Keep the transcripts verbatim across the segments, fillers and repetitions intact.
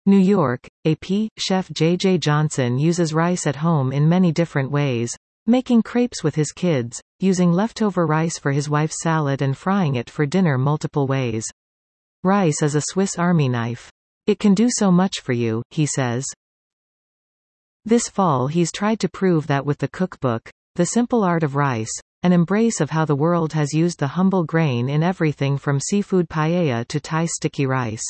New York, A P. Chef J J Johnson uses rice at home in many different ways, making crepes with his kids, using leftover rice for his wife's salad and frying it for dinner multiple ways. Rice is a Swiss Army knife. It can do so much for you, he says. This fall he's tried to prove that with the cookbook, The Simple Art of Rice, an embrace of how the world has used the humble grain in everything from seafood paella to Thai sticky rice.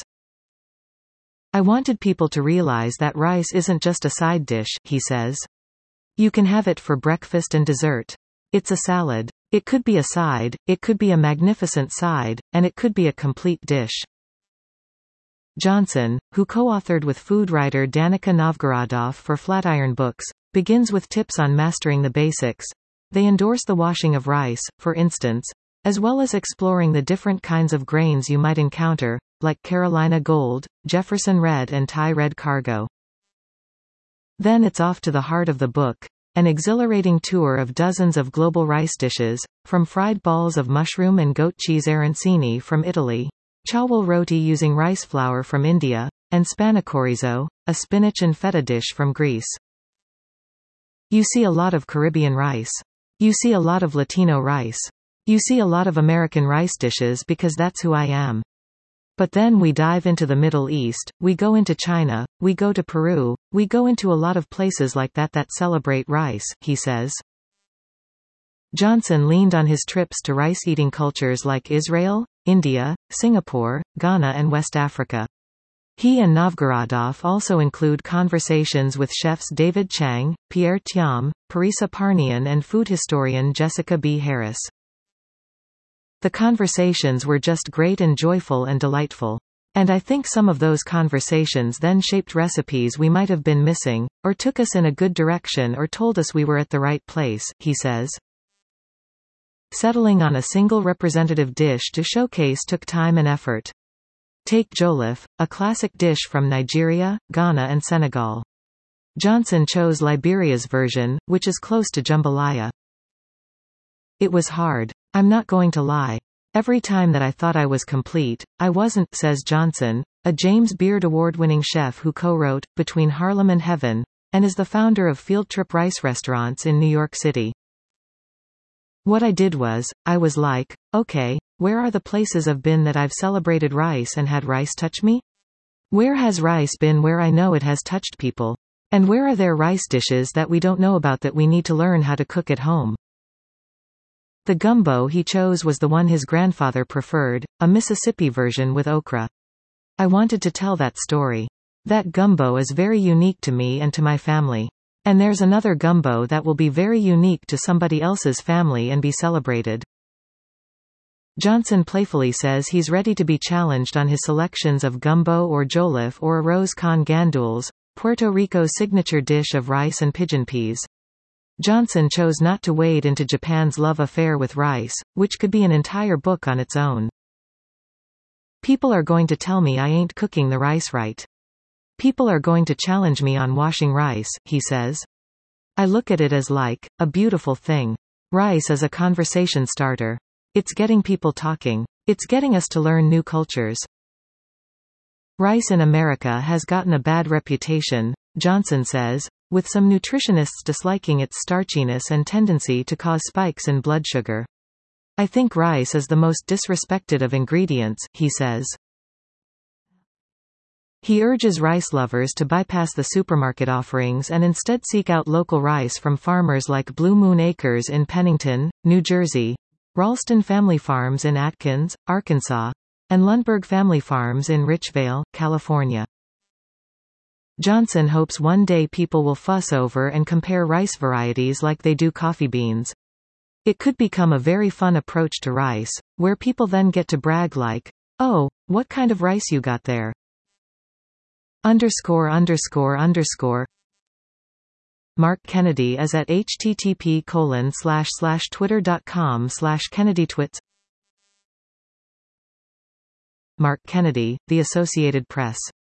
I wanted people to realize that rice isn't just a side dish, he says. You can have it for breakfast and dessert. It's a salad. It could be a side, it could be a magnificent side, and it could be a complete dish. Johnson, who co-authored with food writer Danica Novgorodoff for Flatiron Books, begins with tips on mastering the basics. They endorse the washing of rice, for instance, as well as exploring the different kinds of grains you might encounter, like Carolina Gold, Jefferson Red and Thai Red Cargo. Then it's off to the heart of the book, an exhilarating tour of dozens of global rice dishes, from fried balls of mushroom and goat cheese arancini from Italy, chawal roti using rice flour from India, and spanakorizo, a spinach and feta dish from Greece. You see a lot of Caribbean rice. You see a lot of Latino rice. You see a lot of American rice dishes because that's who I am. But then we dive into the Middle East, we go into China, we go to Peru, we go into a lot of places like that that celebrate rice, he says. Johnson leaned on his trips to rice-eating cultures like Israel, India, Singapore, Ghana and West Africa. He and Novgorodoff also include conversations with chefs David Chang, Pierre Thiam, Parisa Parnian and food historian Jessica B. Harris. The conversations were just great and joyful and delightful. And I think some of those conversations then shaped recipes we might have been missing, or took us in a good direction or told us we were at the right place, he says. Settling on a single representative dish to showcase took time and effort. Take jollof, a classic dish from Nigeria, Ghana and Senegal. Johnson chose Liberia's version, which is close to jambalaya. It was hard. I'm not going to lie. Every time that I thought I was complete, I wasn't, says Johnson, a James Beard Award-winning chef who co-wrote Between Harlem and Heaven, and is the founder of Field Trip Rice Restaurants in New York City. What I did was, I was like, okay, where are the places I've been that I've celebrated rice and had rice touch me? Where has rice been where I know it has touched people? And where are there rice dishes that we don't know about that we need to learn how to cook at home? The gumbo he chose was the one his grandfather preferred, a Mississippi version with okra. I wanted to tell that story. That gumbo is very unique to me and to my family. And there's another gumbo that will be very unique to somebody else's family and be celebrated. Johnson playfully says he's ready to be challenged on his selections of gumbo or jollof or arroz con gandules, Puerto Rico's signature dish of rice and pigeon peas. Johnson chose not to wade into Japan's love affair with rice, which could be an entire book on its own. People are going to tell me I ain't cooking the rice right. People are going to challenge me on washing rice, he says. I look at it as like, a beautiful thing. Rice is a conversation starter. It's getting people talking. It's getting us to learn new cultures. Rice in America has gotten a bad reputation, Johnson says, with some nutritionists disliking its starchiness and tendency to cause spikes in blood sugar. I think rice is the most disrespected of ingredients, he says. He urges rice lovers to bypass the supermarket offerings and instead seek out local rice from farmers like Blue Moon Acres in Pennington, New Jersey, Ralston Family Farms in Atkins, Arkansas, and Lundberg Family Farms in Richvale, California. Johnson hopes one day people will fuss over and compare rice varieties like they do coffee beans. It could become a very fun approach to rice, where people then get to brag like, oh, what kind of rice you got there? Underscore underscore underscore Mark Kennedy is at http colon slash slash twitter dot com slash kennedy-twits. Mark Kennedy, The Associated Press.